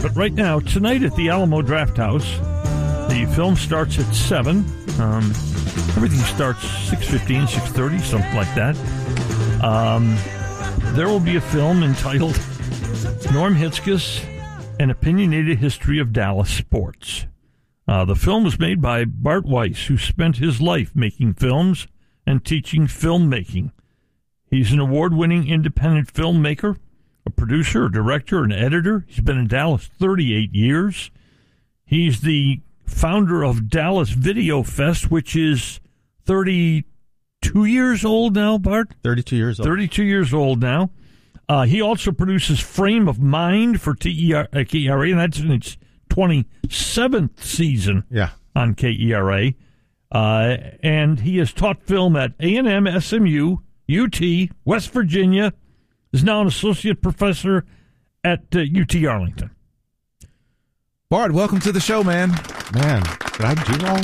But right now, tonight at the Alamo Drafthouse, the film starts at 7. Everything starts 6:15, 6:30, something like that. There will be a film entitled Norm Hitzges, An Opinionated History of Dallas Sports. The film was made by Bart Weiss, who spent his life making films and teaching filmmaking. He's an award-winning independent filmmaker, a producer, a director, an editor. He's been in Dallas 38 years. He's the founder of Dallas Video Fest, which is 32 years old now, Bart? 32 years old. 32 years old now. He also produces Frame of Mind for KERA, and that's in its 27th season on KERA. And he has taught film at A&M, SMU, UT, West Virginia, is now an associate professor at UT Arlington. Bart, welcome to the show, man. Man, did I do all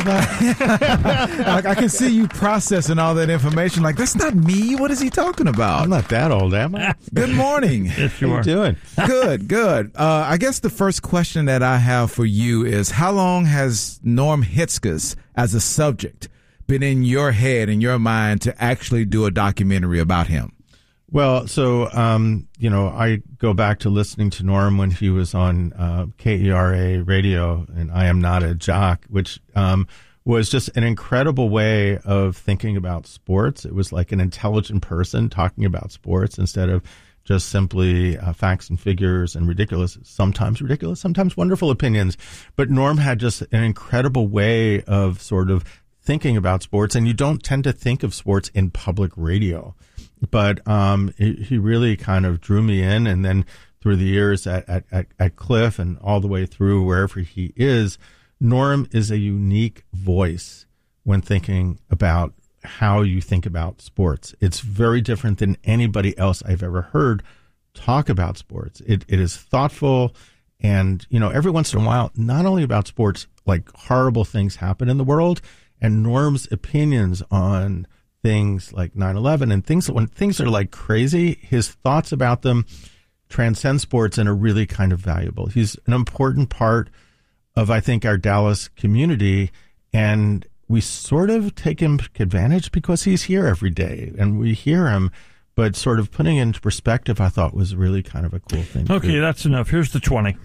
that? I can see you processing all that information. Like, that's not me. What is he talking about? I'm not that old, am I? Good morning. Yes, you How are. you doing? Good. I guess the first question that I have for you is, how long has Norm Hitzges as a subject been in your head, in your mind, to actually do a documentary about him? Well, so, I go back to listening to Norm when he was on KERA radio and I Am Not a Jock, which was just an incredible way of thinking about sports. It was like an intelligent person talking about sports instead of just simply facts and figures and sometimes wonderful opinions. But Norm had just an incredible way of sort of thinking about sports, and you don't tend to think of sports in public radio. But he really kind of drew me in, and then through the years at Cliff and all the way through wherever he is, Norm is a unique voice when thinking about how you think about sports. It's very different than anybody else I've ever heard talk about sports. It is thoughtful, and every once in a while, not only about sports, like horrible things happen in the world, and Norm's opinions on things like 9/11 and when things are like crazy, his thoughts about them transcend sports and are really kind of valuable. He's an important part of, I think, our Dallas community, and we sort of take him advantage because he's here every day and we hear him. But sort of putting it into perspective, I thought was really kind of a cool thing. Okay, that's enough. Here's the 20.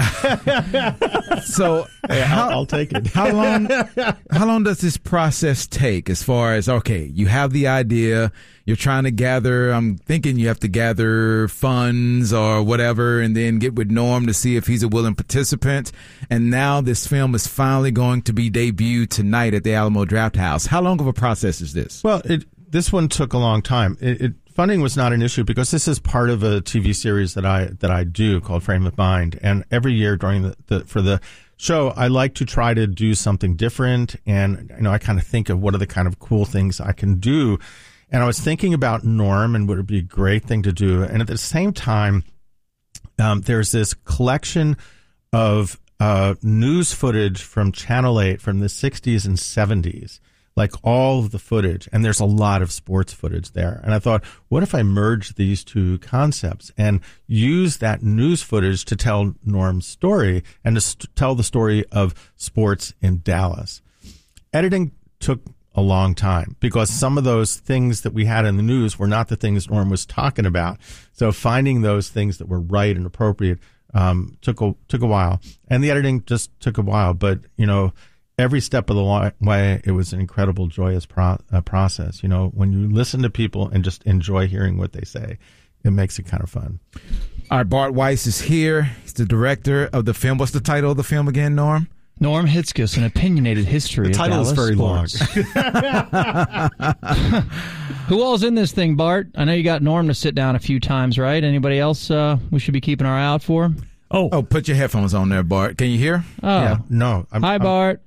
So I'll take it. How long does this process take as far as, okay, you have the idea, you're trying to gather, I'm thinking you have to gather funds or whatever, and then get with Norm to see if he's a willing participant. And now this film is finally going to be debuted tonight at the Alamo Drafthouse. How long of a process is this? Well, this one took a long time. Funding was not an issue because this is part of a TV series that I do called Frame of Mind, and every year during for the show, I like to try to do something different, and I kind of think of what are the kind of cool things I can do, and I was thinking about Norm and would it be a great thing to do, and at the same time, there's this collection of news footage from Channel 8 from the 60s and 70s. Like all of the footage, and there's a lot of sports footage there. And I thought, what if I merge these two concepts and use that news footage to tell Norm's story and to tell the story of sports in Dallas? Editing took a long time because some of those things that we had in the news were not the things Norm was talking about. So finding those things that were right and appropriate took a while, and the editing just took a while. But every step of the way, it was an incredible, joyous process. When you listen to people and just enjoy hearing what they say, it makes it kind of fun. All right, Bart Weiss is here. He's the director of the film. What's the title of the film again, Norm? Norm Hitzges, An Opinionated History of Dallas Sports. The title is very long. Who all's in this thing, Bart? I know you got Norm to sit down a few times, right? Anybody else we should be keeping our eye out for? Oh, put your headphones on there, Bart. Can you hear? Oh. Yeah, no. Hi, Bart.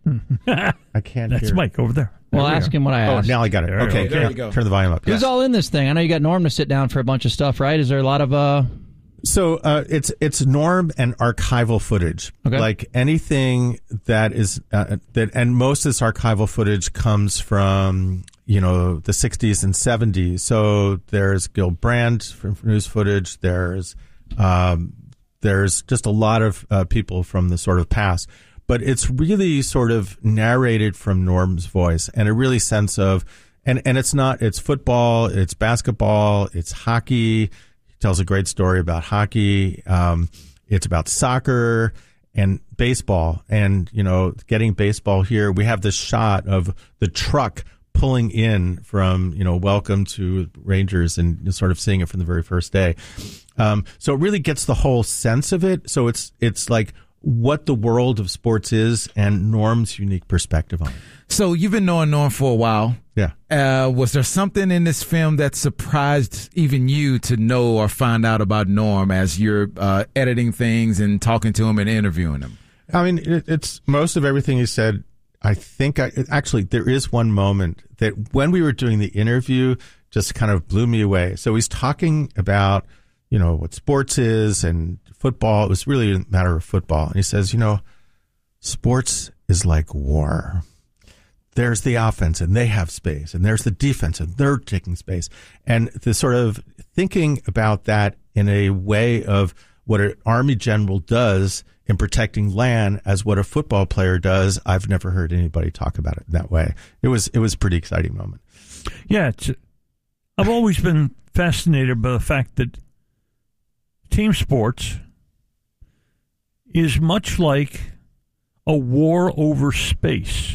I can't That's hear. Mike over there. Well, ask him what I asked. Oh, now I got it. Okay, there you go. Turn the volume up. Who's all in this thing? I know you got Norm to sit down for a bunch of stuff, right? Is there a lot of... So it's Norm and archival footage. Okay. Like anything that is and most of this archival footage comes from the 60s and 70s. So there's Gil Brandt from news footage. There's there's just a lot of people from the sort of past. But it's really sort of narrated from Norm's voice, and a really sense of, and it's football, it's basketball, it's hockey. He tells a great story about hockey. It's about soccer and baseball, and, you know, getting baseball here. We have this shot of the truck pulling in from, you know, welcome to Rangers, and sort of seeing it from the very first day. So it really gets the whole sense of it. So it's like what the world of sports is and Norm's unique perspective on it. So you've been knowing Norm for a while. Yeah. Was there something in this film that surprised even you to know or find out about Norm as you're editing things and talking to him and interviewing him? I mean, it's most of everything he said. I think actually there is one moment that when we were doing the interview just kind of blew me away. So he's talking about, you know, what sports is and football. It was really a matter of football. And he says, you know, sports is like war. There's the offense and they have space, and there's the defense and they're taking space. And the sort of thinking about that in a way of what an army general does in protecting land as what a football player does, I've never heard anybody talk about it that way. It was a pretty exciting moment. Yeah, I've always been fascinated by the fact that team sports is much like a war over space.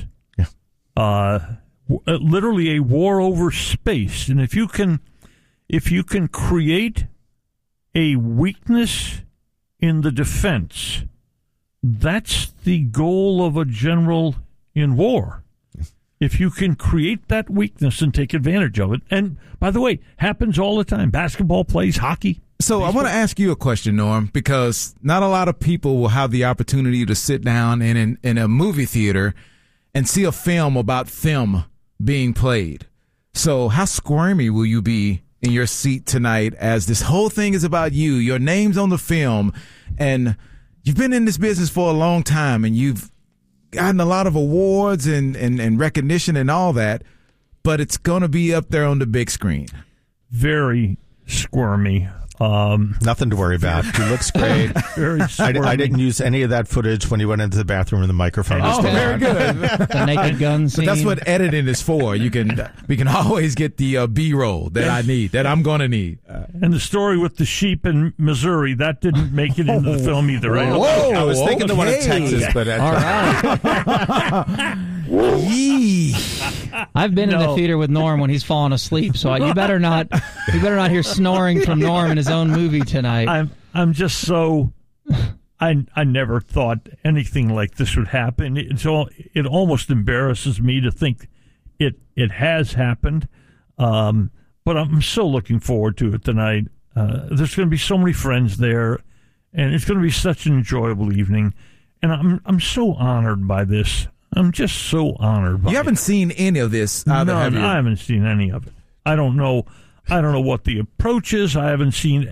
Literally a war over space. And if you can create a weakness in the defense, that's the goal of a general in war. If you can create that weakness and take advantage of it. And by the way, happens all the time. Basketball plays, hockey. So I want to ask you a question, Norm, because not a lot of people will have the opportunity to sit down in a movie theater and see a film about them being played. So how squirmy will you be in your seat tonight as this whole thing is about you? Your name's on the film, and you've been in this business for a long time, and you've gotten a lot of awards and recognition and all that, but it's going to be up there on the big screen. Very squirmy. Nothing to worry about. He looks great. Very I didn't use any of that footage when he went into the bathroom and the microphone was still very on. good. The naked gun scene. But that's what editing is for. We can always get the B-roll that I'm going to need. And the story with the sheep in Missouri, that didn't make it into the film either, right? Whoa, I was thinking the one in Texas, but all right. I've been in the theater with Norm when he's falling asleep, so you better not hear snoring from Norm in his own movie tonight. I'm just so I never thought anything like this would happen. It almost embarrasses me to think it has happened. But I'm so looking forward to it tonight. There's going to be so many friends there, and it's going to be such an enjoyable evening. And I'm so honored by this. I'm just so honored by it. You haven't seen any of this either, have you? I haven't seen any of it. I don't know what the approach is. I haven't seen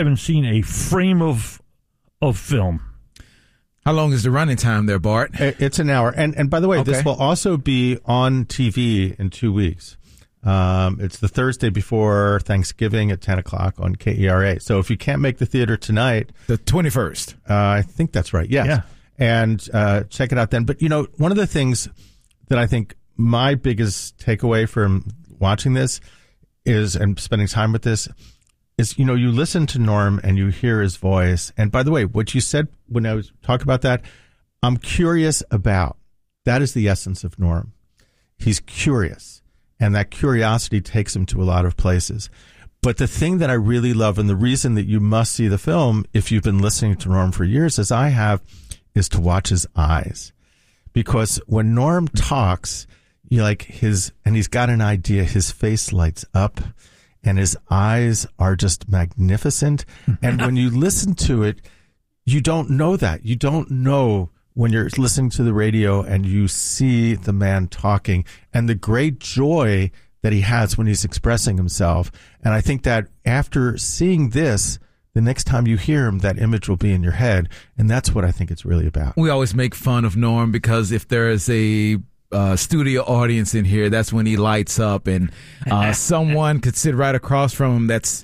a frame of film. How long is the running time there, Bart? It's an hour. And by the way, This will also be on TV in 2 weeks. It's the Thursday before Thanksgiving at 10 o'clock on KERA. So if you can't make the theater tonight, the 21st. I think that's right. Yes. Yeah. And check it out then. But, you know, one of the things that I think my biggest takeaway from watching this is, and spending time with this, is, you know, you listen to Norm and you hear his voice. And by the way, what you said when I was talking about that, I'm curious about. That is the essence of Norm. He's curious, and that curiosity takes him to a lot of places. But the thing that I really love, and the reason that you must see the film if you've been listening to Norm for years, as I have, is to watch his eyes. Because when Norm talks, you like and he's got an idea, his face lights up and his eyes are just magnificent. And when you listen to it, you don't know that. You don't know when you're listening to the radio and you see the man talking and the great joy that he has when he's expressing himself. And I think that after seeing this, the next time you hear him, that image will be in your head. And that's what I think it's really about. We always make fun of Norm because if there is a studio audience in here, that's when he lights up. And someone could sit right across from him that's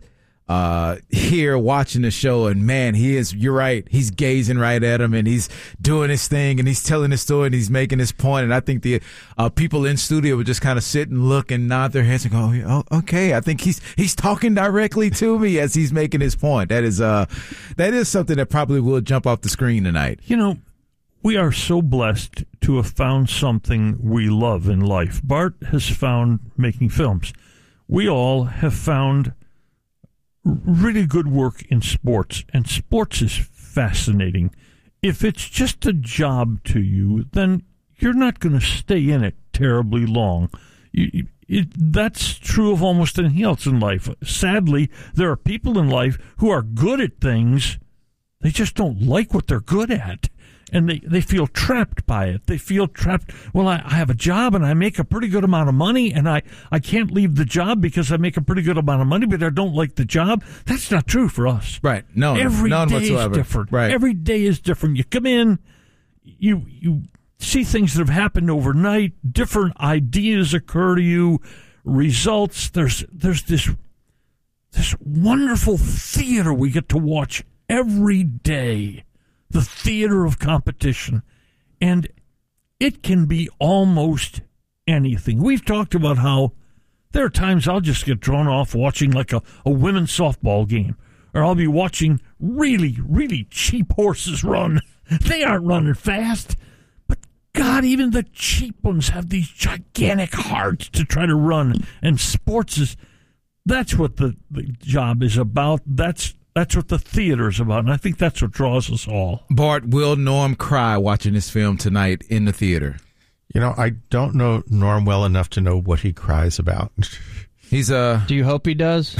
here watching the show, and man, you're right. He's gazing right at him, and he's doing his thing, and he's telling his story, and he's making his point. And I think the people in studio would just kind of sit and look and nod their heads and go, "Oh, okay." I think he's talking directly to me as he's making his point. That is something that probably will jump off the screen tonight. You know, we are so blessed to have found something we love in life. Bart has found making films. We all have found really good work in sports, and sports is fascinating. If it's just a job to you, then you're not going to stay in it terribly long. That's true of almost anything else in life. Sadly, there are people in life who are good at things. They just don't like what they're good at. And they feel trapped by it. They feel trapped. Well, I have a job and I make a pretty good amount of money, and I can't leave the job because I make a pretty good amount of money, but I don't like the job. That's not true for us. Right. No, Every none day whatsoever. is different. Right. Every day is different. You come in, you see things that have happened overnight, different ideas occur to you, results. There's this wonderful theater we get to watch every day. The theater of competition, and it can be almost anything. We've talked about how there are times I'll just get drawn off watching like a women's softball game, or I'll be watching really, really cheap horses run. They aren't running fast, but God, even the cheap ones have these gigantic hearts to try to run, and that's what the job is about. That's what the theater is about, and I think that's what draws us all. Bart, will Norm cry watching this film tonight in the theater? You know, I don't know Norm well enough to know what he cries about. Do you hope he does?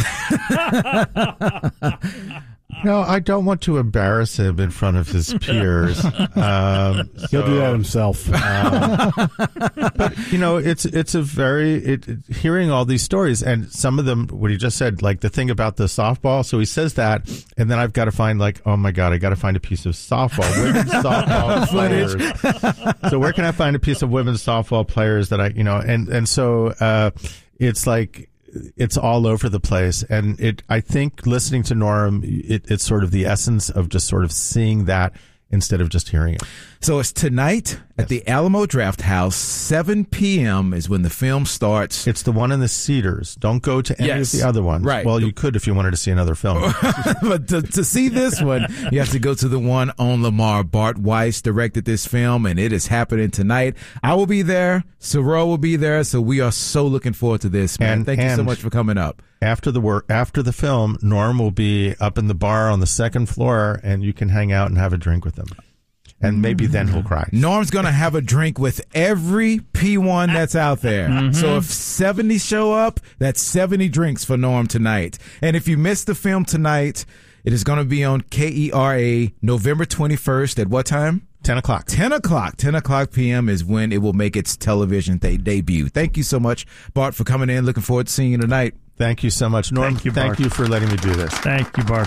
No, I don't want to embarrass him in front of his peers. He'll do that himself. But you know, it's a very hearing all these stories, and some of them, what he just said, like the thing about the softball. So he says that, and then I've got to find, like, oh my God, I got to find a piece of softball, women's softball players. So where can I find a piece of women's softball players that and so it's like, it's all over the place. And I think listening to Norm, it's sort of the essence of just sort of seeing that instead of just hearing it. So it's tonight at the Alamo Drafthouse, 7 p.m. is when the film starts. It's the one in the Cedars. Don't go to any of the other ones. Right. Well, you could if you wanted to see another film. But to see this one, you have to go to the one on Lamar. Bart Weiss directed this film, and it is happening tonight. I will be there. Sorrell will be there. So we are so looking forward to this, man. Thank you so much for coming up. After the film, Norm will be up in the bar on the second floor, and you can hang out and have a drink with him. And maybe then he'll cry. Norm's going to have a drink with every P1 that's out there. Mm-hmm. So if 70 show up, that's 70 drinks for Norm tonight. And if you missed the film tonight, it is going to be on KERA November 21st at what time? 10 o'clock. 10 o'clock p.m. is when it will make its television debut. Thank you so much, Bart, for coming in. Looking forward to seeing you tonight. Thank you so much, Norm. Thank you, Bart. Thank you for letting me do this. Thank you, Bart.